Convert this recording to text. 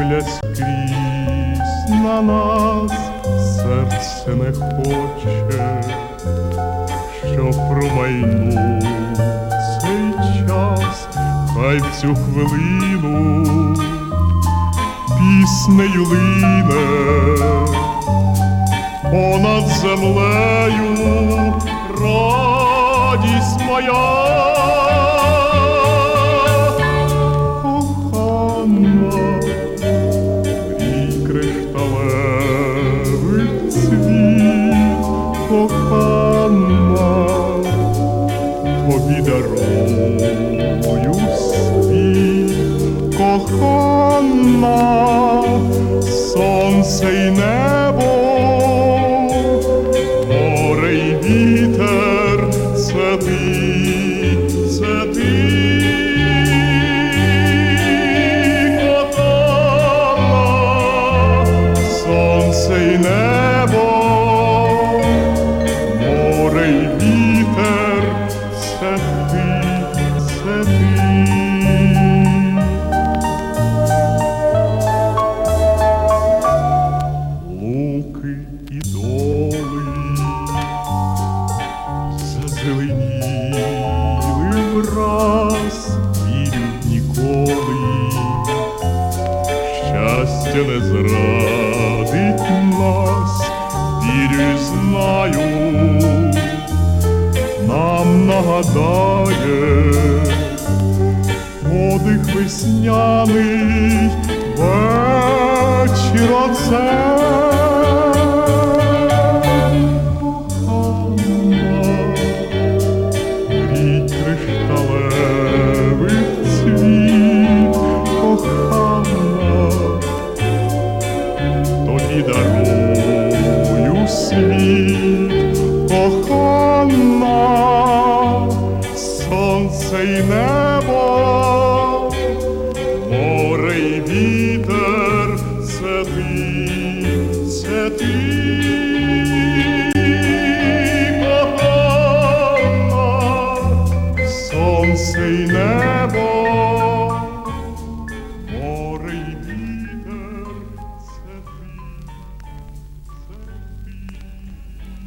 дивлясь крізь на нас, серце не хоче, що промайнув цей час, хай в цю хвилину піснею лине понад землею радість моя. Кохана, мрій кришталевий цвіт, кохана, тобі дарую світ, кохана, сонце й небо, море й вітер, це ти, це ти. Кохана, сонце й небо, море й вітер, це ти, це ти. Луки і доли зазеленіли враз, вірю ніколи, щастя не зрадить нас, вірю й знаю, нам нагадає подих весняний вечір оцей. Тобі дарую світ, кохана, сонце й небо.